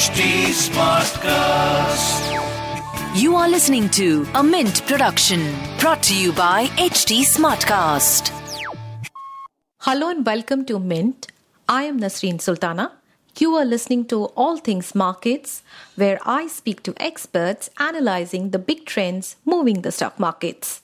HT Smartcast. You are listening to a Mint production brought to you by HT Smartcast. Hello and welcome to Mint. I am Nasreen Sultana. You are listening to All Things Markets, where I speak to experts analyzing the big trends moving the stock markets.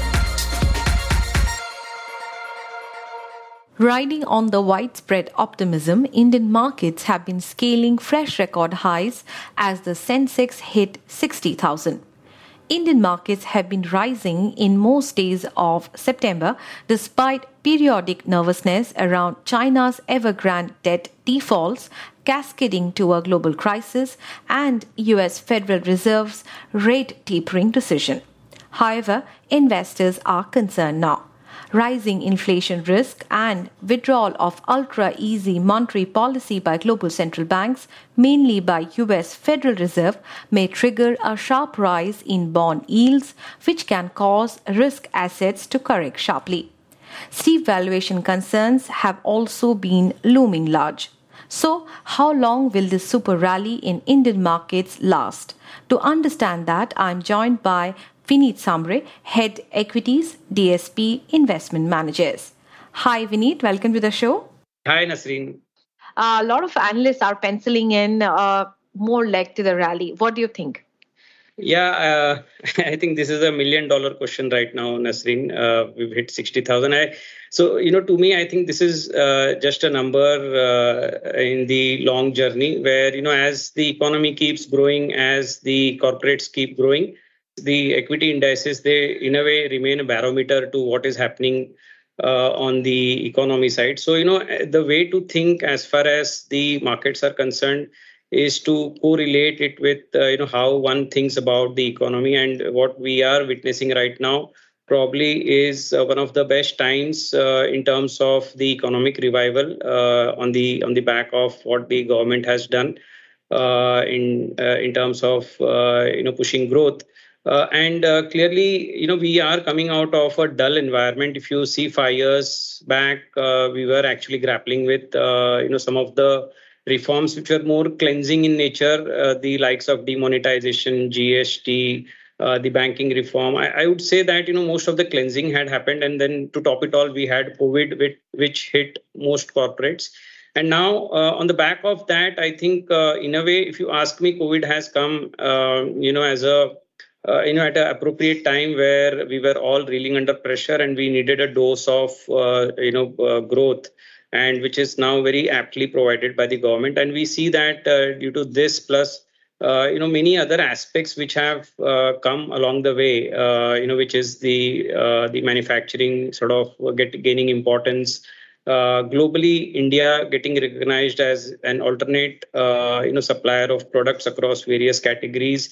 Riding on the widespread optimism, Indian markets have been scaling fresh record highs as the Sensex hit 60,000. Indian markets have been rising in most days of September despite periodic nervousness around China's Evergrande debt defaults cascading to a global crisis and US Federal Reserve's rate tapering decision. However, investors are concerned now. Rising inflation risk and withdrawal of ultra-easy monetary policy by global central banks, mainly by US Federal Reserve, may trigger a sharp rise in bond yields, which can cause risk assets to correct sharply. Steep valuation concerns have also been looming large. So, how long will this super rally in Indian markets last? To understand that, I am joined by Vineet Sambre, Head Equities, DSP Investment Managers. Hi Vineet, welcome to the show. Hi Nasreen. A lot of analysts are penciling in more leg to the rally. What do you think? Yeah, I think this is $1 million question right now, Nasreen. We've hit 60,000. To me, I think this is just a number in the long journey where, as the economy keeps growing, as the corporates keep growing, the equity indices, they in a way remain a barometer to what is happening on the economy side. So, the way to think as far as the markets are concerned is to correlate it with, how one thinks about the economy. And what we are witnessing right now probably is one of the best times in terms of the economic revival on the back of what the government has done in terms of, pushing growth. Clearly, we are coming out of a dull environment. If you see 5 years back, we were actually grappling with, some of the reforms which were more cleansing in nature, the likes of demonetization, GST, the banking reform. I would say that, most of the cleansing had happened. And then to top it all, we had COVID, which hit most corporates. And now, on the back of that, I think, in a way, if you ask me, COVID has come, as a at an appropriate time where we were all reeling under pressure and we needed a dose of, growth, and which is now very aptly provided by the government. And we see that due to this plus, many other aspects which have come along the way, which is the manufacturing sort of gaining importance. Globally, India getting recognized as an alternate, supplier of products across various categories.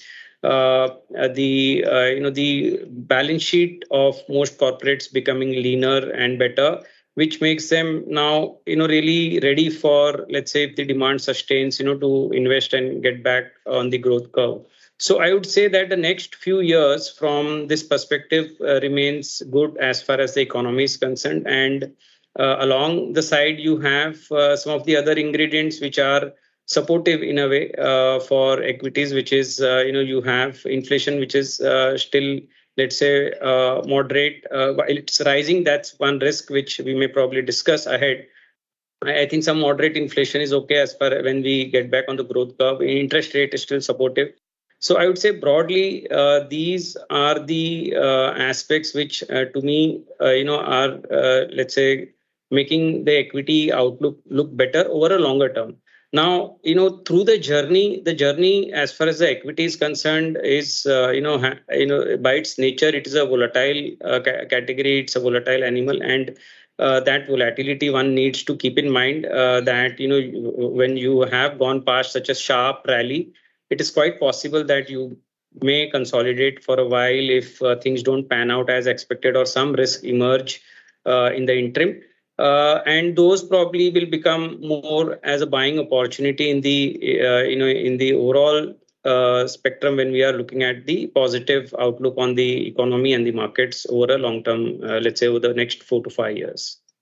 The balance sheet of most corporates becoming leaner and better, which makes them now, really ready for, let's say, if the demand sustains, to invest and get back on the growth curve. So I would say that the next few years from this perspective remains good as far as the economy is concerned. And along the side, you have some of the other ingredients which are supportive in a way for equities, which is, you have inflation, which is still, let's say, moderate. While it's rising, that's one risk which we may probably discuss ahead. I think some moderate inflation is okay as far when we get back on the growth curve. Interest rate is still supportive. So I would say broadly, these are the aspects which to me, are, let's say, making the equity outlook look better over a longer term. Now, through the journey as far as the equity is concerned is, by its nature, it is a volatile category. It's a volatile animal. And that volatility one needs to keep in mind that, when you have gone past such a sharp rally, it is quite possible that you may consolidate for a while if things don't pan out as expected or some risk emerge in the interim. And those probably will become more as a buying opportunity in the in the overall spectrum when we are looking at the positive outlook on the economy and the markets over a long term, let's say over the next 4 to 5 years.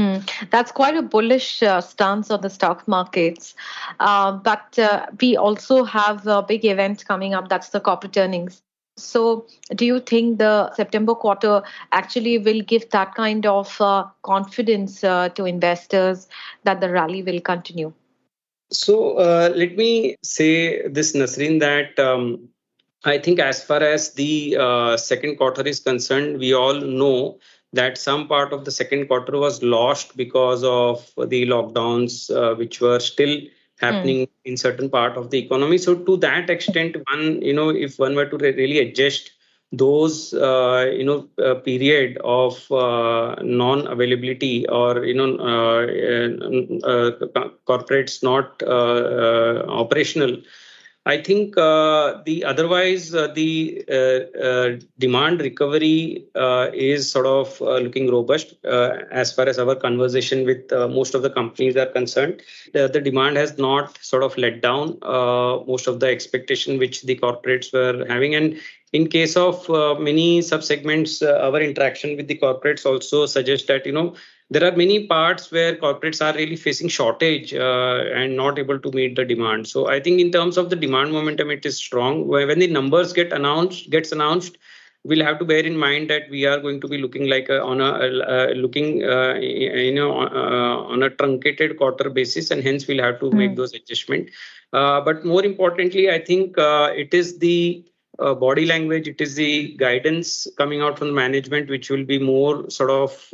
That's quite a bullish stance on the stock markets. But we also have a big event coming up. That's the corporate earnings. So, do you think the September quarter actually will give that kind of confidence to investors that the rally will continue? So let me say this, Nasreen, that I think as far as the second quarter is concerned, we all know that some part of the second quarter was lost because of the lockdowns, which were still happening in certain part of the economy. So to that extent, if one were to really adjust those period of non-availability or corporates not operational, I think the otherwise the demand recovery is sort of looking robust as far as our conversation with most of the companies are concerned. The demand has not sort of let down most of the expectation which the corporates were having, and in case of many subsegments, our interaction with the corporates also suggests that there are many parts where corporates are really facing shortage and not able to meet the demand. So I think in terms of the demand momentum, it is strong. When the numbers gets announced, we'll have to bear in mind that we are going to be looking like on a truncated quarter basis, and hence we'll have to make those adjustments. But more importantly, I think it is the body language, it is the guidance coming out from management, which will be more sort of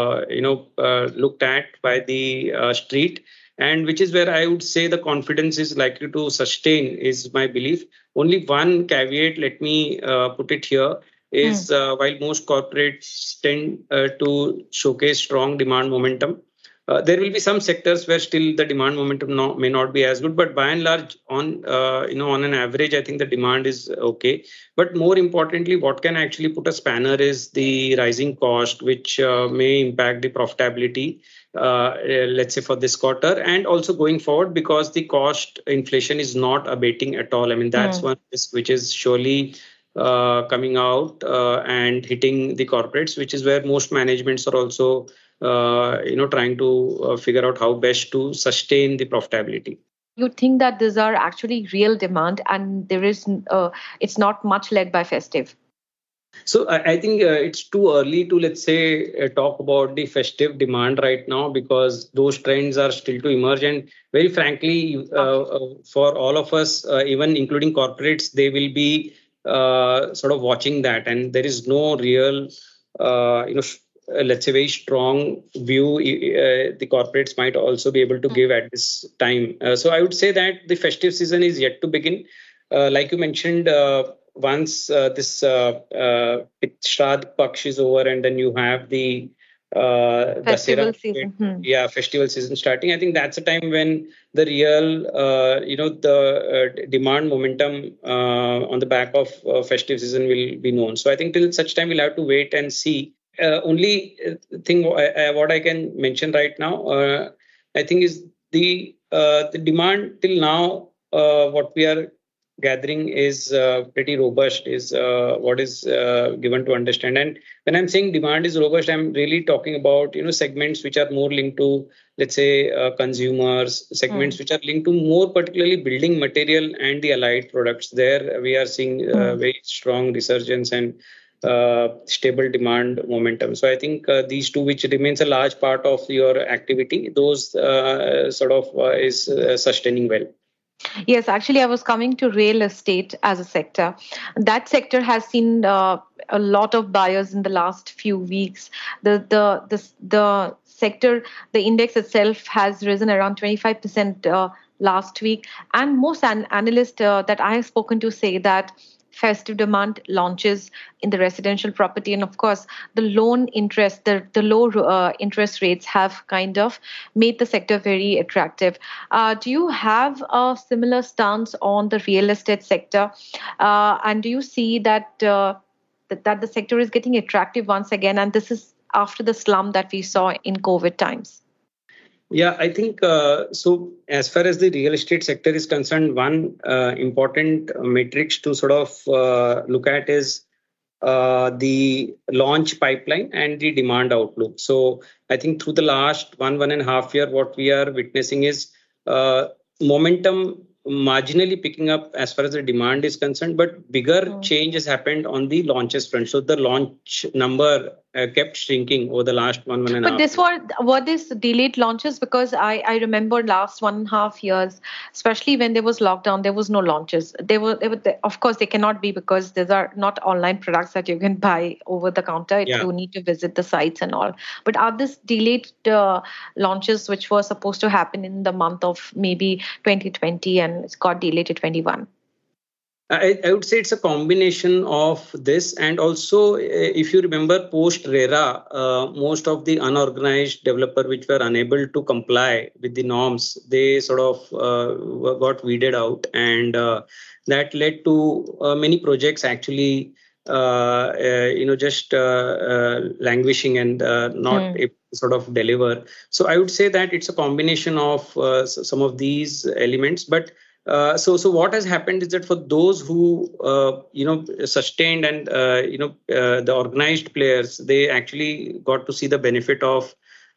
looked at by the street, and which is where I would say the confidence is likely to sustain, is my belief. Only one caveat, let me put it here, is while most corporates tend to showcase strong demand momentum, there will be some sectors where still the demand momentum may not be as good, but by and large, on an average, I think the demand is okay. But more importantly, what can actually put a spanner is the rising cost, which may impact the profitability, let's say for this quarter, and also going forward, because the cost inflation is not abating at all. I mean, that's one risk which is surely coming out and hitting the corporates, which is where most managements are also trying to figure out how best to sustain the profitability. You think that these are actually real demand, and there is it's not much led by festive? So I think it's too early to, let's say, talk about the festive demand right now, because those trends are still to emerge. And very frankly, for all of us, even including corporates, they will be sort of watching that. And there is no real, let's say, very strong view the corporates might also be able to give at this time. So I would say that the festive season is yet to begin. Like you mentioned, once this Shraddh Paksh is over, and then you have the festival season. Festival season starting. I think that's a time when the real, the demand momentum on the back of festive season will be known. So I think till such time we'll have to wait and see. Only thing what I can mention right now, I think, is the demand till now. What we are gathering is pretty robust, is what is given to understand. And when I'm saying demand is robust, I'm really talking about segments which are more linked to, let's say, consumers, segments which are linked to more particularly building material and the allied products. There we are seeing very strong resurgence and stable demand momentum. So I think these two, which remains a large part of your activity, those sort of is sustaining well. Yes, actually, I was coming to real estate as a sector. That sector has seen a lot of buyers in the last few weeks. The sector, the index itself has risen around 25% last week, and most analysts that I have spoken to say that festive demand launches in the residential property, and of course the loan interest, the low interest rates have kind of made the sector very attractive. Do you have a similar stance on the real estate sector, and do you see that that the sector is getting attractive once again, and this is after the slump that we saw in COVID times? Yeah, I think so. As far as the real estate sector is concerned, one important matrix to sort of look at is the launch pipeline and the demand outlook. So I think through the last 1.5 year, what we are witnessing is momentum marginally picking up as far as the demand is concerned, but bigger change has happened on the launches front. So the launch number kept shrinking over the last one and a half. But this were this delayed launches, because I remember last 1.5 years, especially when there was lockdown, there was no launches. They were of course they cannot be, because these are not online products that you can buy over the counter. You need to visit the sites and all. But are this delayed launches which were supposed to happen in the month of maybe 2020 and it's got delayed to 21? I would say it's a combination of this, and also if you remember post RERA, most of the unorganized developer which were unable to comply with the norms, they sort of got weeded out, and that led to many projects actually just languishing and not able to sort of deliver. So I would say that it's a combination of some of these elements, but so what has happened is that for those who sustained and the organized players, they actually got to see the benefit of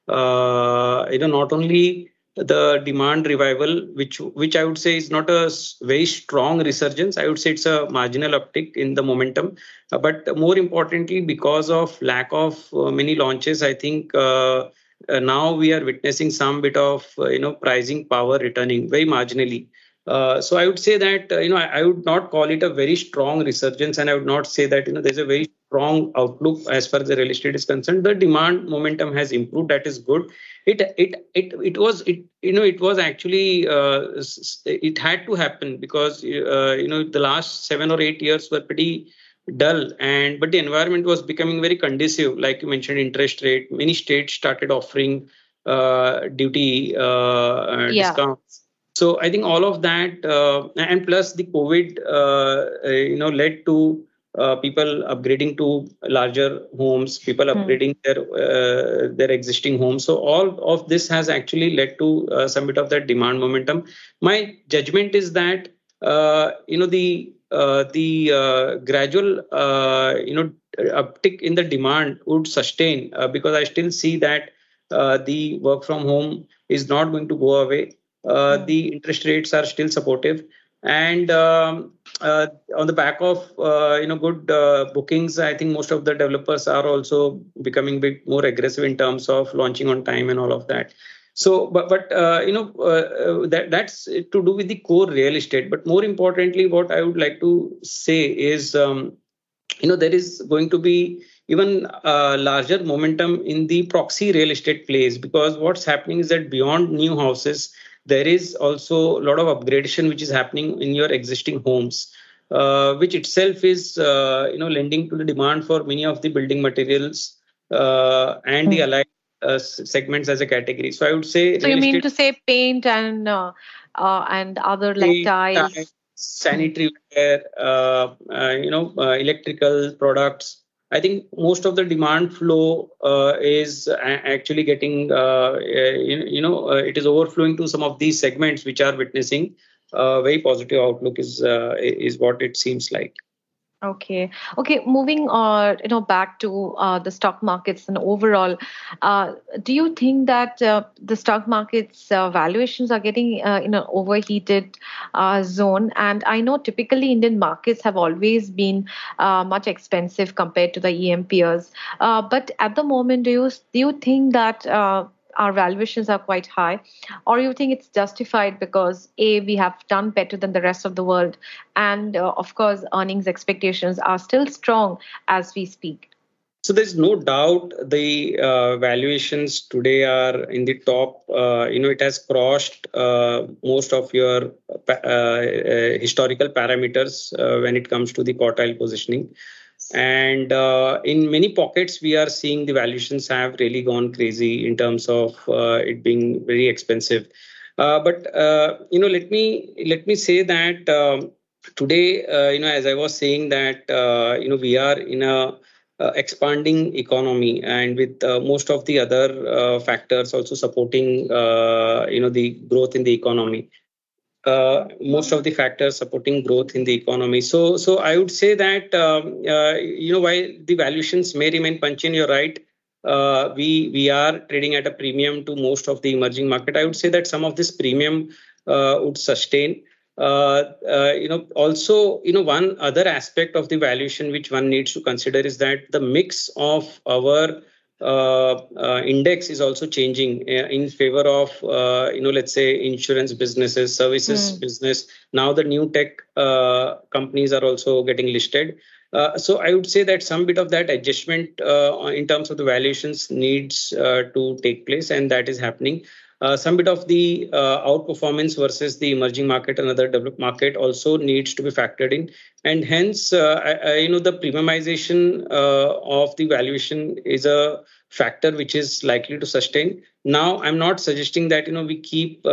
not only the demand revival, which I would say is not a very strong resurgence. I would say it's a marginal uptick in the momentum, but more importantly, because of lack of many launches, I think now we are witnessing some bit of pricing power returning very marginally. So I would say that I would not call it a very strong resurgence, and I would not say that there's a very strong outlook as far as the real estate is concerned. The demand momentum has improved. That is good. It was actually it had to happen because the last 7 or 8 years were pretty dull, but the environment was becoming very conducive. Like you mentioned, interest rate. Many states started offering duty discounts. So I think all of that, and plus the COVID, led to people upgrading to larger homes, people upgrading their existing homes. So all of this has actually led to some bit of that demand momentum. My judgment is that the gradual uptick in the demand would sustain because I still see that the work from home is not going to go away. The interest rates are still supportive, and on the back of good bookings, I think most of the developers are also becoming a bit more aggressive in terms of launching on time and all of that. So, that's to do with the core real estate. But more importantly, what I would like to say is, there is going to be even larger momentum in the proxy real estate plays, because what's happening is that beyond new houses, there is also a lot of upgradation which is happening in your existing homes, which itself is lending to the demand for many of the building materials and the allied segments as a category. So I would say. So you mean to say paint and other like tiles, sanitary ware, electrical products. I think most of the demand flow is actually getting, it is overflowing to some of these segments which are witnessing very positive outlook is what it seems like. Okay. Moving back to the stock markets and overall, do you think that the stock markets valuations are getting in an overheated zone? And I know typically Indian markets have always been much expensive compared to the EM peers. But at the moment, do you think that our valuations are quite high, or you think it's justified because we have done better than the rest of the world, and of course earnings expectations are still strong as we speak? So there's no doubt the valuations today are in the top. It has crossed most of your historical parameters when it comes to the quartile positioning. And in many pockets, we are seeing the valuations have really gone crazy in terms of it being very expensive. But let me say that today, as I was saying that we are in a expanding economy, and with most of the other factors also supporting the growth in the economy. most of the factors supporting growth in the economy. So I would say that while the valuations may remain punchy, you're right. We are trading at a premium to most of the emerging market. I would say that some of this premium would sustain. Also, one other aspect of the valuation which one needs to consider is that the mix of our index is also changing in favor of, let's say insurance businesses, services business. Now the new tech companies are also getting listed. So I would say that some bit of that adjustment in terms of the valuations needs to take place, and that is happening. Some bit of the outperformance versus the emerging market and other developed market also needs to be factored in, and hence, the premiumization of the valuation is a factor which is likely to sustain. Now, I'm not suggesting that we keep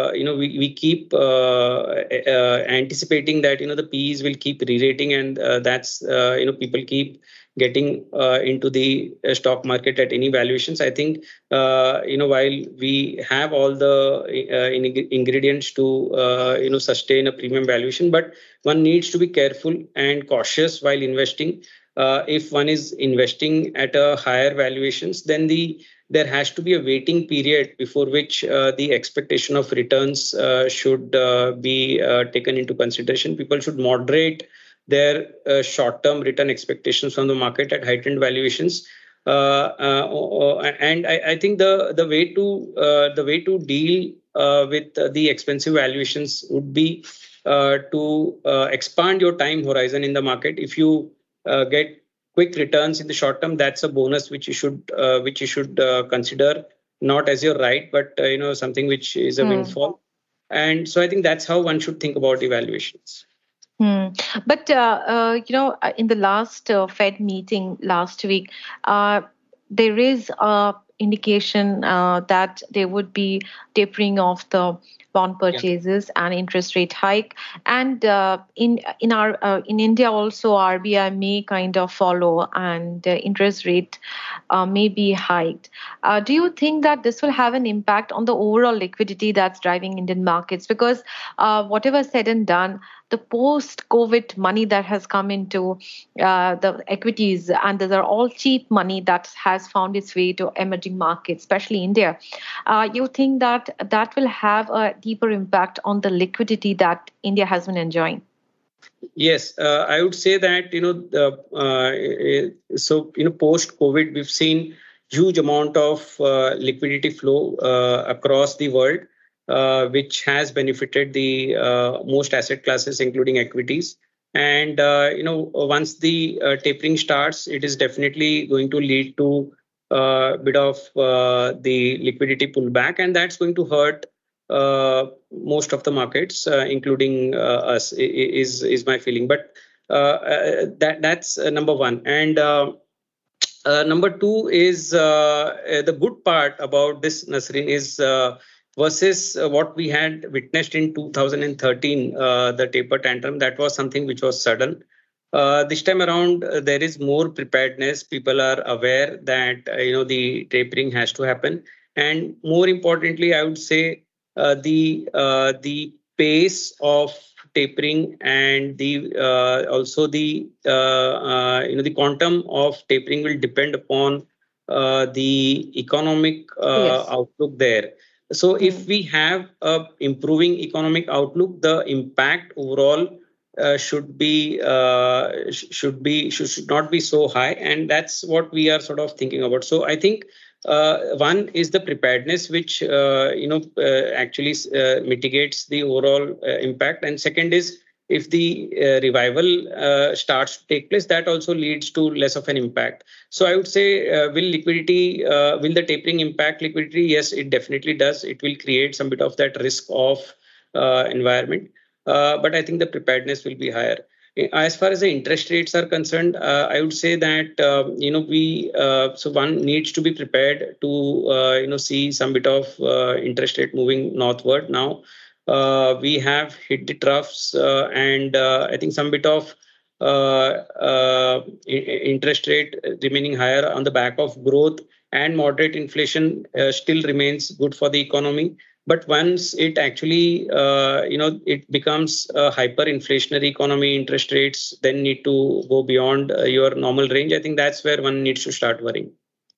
anticipating that the PEs will keep re-rating, and that's people keep getting into the stock market at any valuations. I think while we have all the ingredients to sustain a premium valuation, but one needs to be careful and cautious while investing. If one is investing at a higher valuations, then there has to be a waiting period before which the expectation of returns should be taken into consideration. People should moderate their short-term return expectations from the market at heightened valuations. And I think the way to deal with the expensive valuations would be to expand your time horizon in the market. If you get quick returns in the short term, that's a bonus which you should consider, not as your right, but something which is a windfall. And so I think that's how one should think about evaluations. But in the last Fed meeting last week, there is a indication that there would be tapering of the bond purchases and interest rate hike, and in India also RBI may kind of follow, and interest rate may be hiked. Do you think that this will have an impact on the overall liquidity that's driving Indian markets? Because whatever said and done, the post-COVID money that has come into the equities, and these are all cheap money that has found its way to emerging markets, especially India. You think that will have a deeper impact on the liquidity that India has been enjoying? Yes, I would say that post-COVID we've seen huge amount of liquidity flow across the world, which has benefited the most asset classes, including equities. And once the tapering starts, it is definitely going to lead to a bit of the liquidity pullback, and that's going to hurt most of the markets, including us, is my feeling. But that's number one. And number two is the good part about this, Nasreen, is versus what we had witnessed in 2013, the taper tantrum. That was something which was sudden. This time around, there is more preparedness. People are aware that the tapering has to happen, and more importantly, I would say the pace of tapering and the quantum of tapering will depend upon the economic outlook there. So if we have a improving economic outlook, the impact overall should not be so high, and that's what we are sort of thinking about. So I think one is the preparedness, which actually mitigates the overall impact, and second is if the revival starts to take place, that also leads to less of an impact. So I would say, will the tapering impact liquidity? Yes, it definitely does. It will create some bit of that risk off environment. But I think the preparedness will be higher. As far as the interest rates are concerned, I would say that, so one needs to be prepared to, see some bit of interest rate moving northward now. We have hit the troughs, and I think some bit of interest rate remaining higher on the back of growth and moderate inflation still remains good for the economy. But once it actually, it becomes a hyperinflationary economy, interest rates then need to go beyond your normal range. I think that's where one needs to start worrying.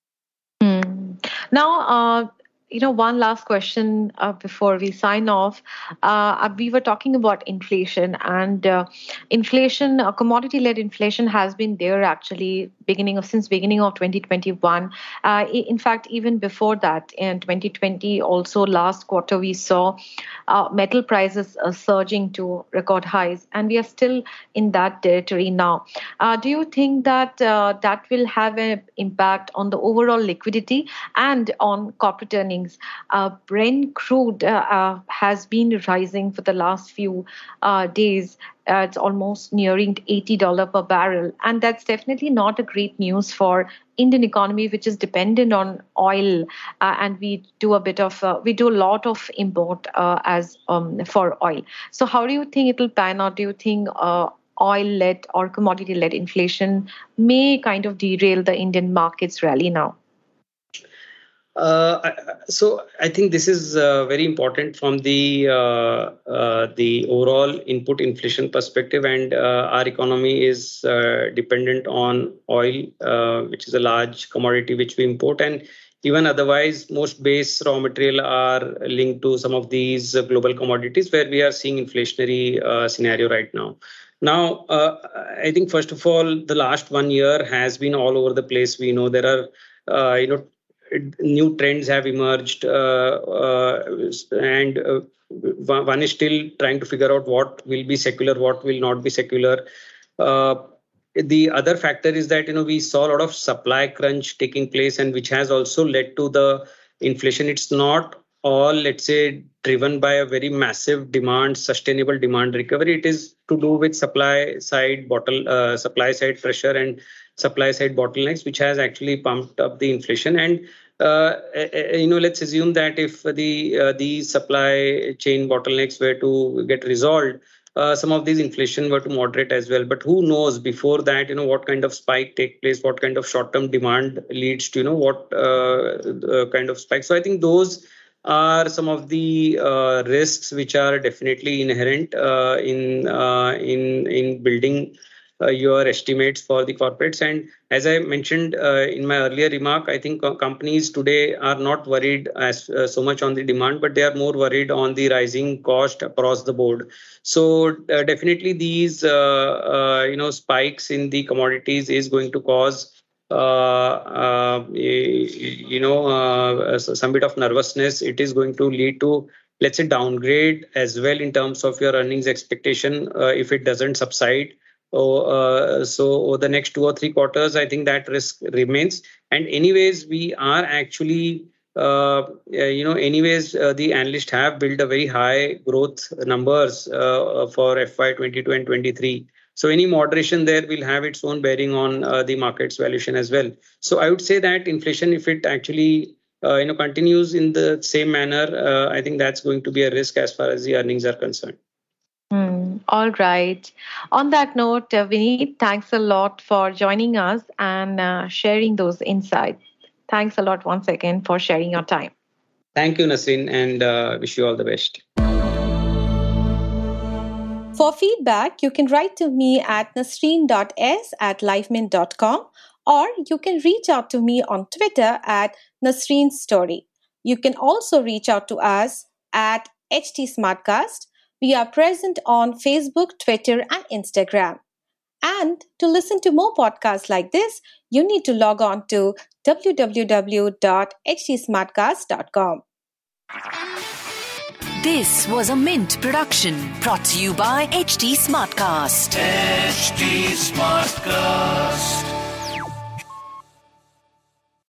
Now, one last question before we sign off. We were talking about inflation, and inflation, commodity-led inflation, has been there actually since beginning of 2021. In fact, even before that, in 2020, also last quarter, we saw metal prices surging to record highs, and we are still in that territory now. Do you think that that will have an impact on the overall liquidity and on corporate earnings? Brent crude has been rising for the last few days. It's almost nearing $80 per barrel. And that's definitely not a great news for Indian economy, which is dependent on oil. And we do a lot of import for oil. So how do you think it will pan out? Do you think oil-led or commodity-led inflation may kind of derail the Indian markets rally now? So I think this is very important from the overall input inflation perspective, and our economy is dependent on oil, which is a large commodity which we import, and even otherwise most base raw material are linked to some of these global commodities where we are seeing inflationary scenario right now. Now, I think first of all, the last 1 year has been all over the place. We know there are new trends have emerged, and one is still trying to figure out what will be secular, what will not be secular. The other factor is that we saw a lot of supply crunch taking place, and which has also led to the inflation. It's not all, let's say, driven by a very massive sustainable demand recovery. It is to do with supply side pressure and supply side bottlenecks, which has actually pumped up the inflation. And let's assume that if the supply chain bottlenecks were to get resolved, some of these inflation were to moderate as well. But who knows before that, what kind of spike take place, what kind of short-term demand leads to, what kind of spike. So I think those are some of the risks which are definitely inherent in building your estimates for the corporates. And as I mentioned in my earlier remark, I think companies today are not worried as so much on the demand, but they are more worried on the rising cost across the board. So definitely these spikes in the commodities is going to cause some bit of nervousness. It is going to lead to, let's say, downgrade as well in terms of your earnings expectation if it doesn't subside. So over the next 2 or 3 quarters, I think that risk remains. And anyways, we are actually, the analysts have built a very high growth numbers for FY22 and 23. So any moderation there will have its own bearing on the market's valuation as well. So I would say that inflation, if it actually continues in the same manner, I think that's going to be a risk as far as the earnings are concerned. All right. On that note, Vineet, thanks a lot for joining us and sharing those insights. Thanks a lot once again for sharing your time. Thank you, Nasreen, and wish you all the best. For feedback, you can write to me at nasreen.s@lifemint.com, or you can reach out to me on Twitter at Nasreen Story. You can also reach out to us at HT Smartcast. We are present on Facebook, Twitter, and Instagram. And to listen to more podcasts like this, you need to log on to www.htsmartcast.com. This was a Mint production brought to you by HT Smartcast. HT Smartcast.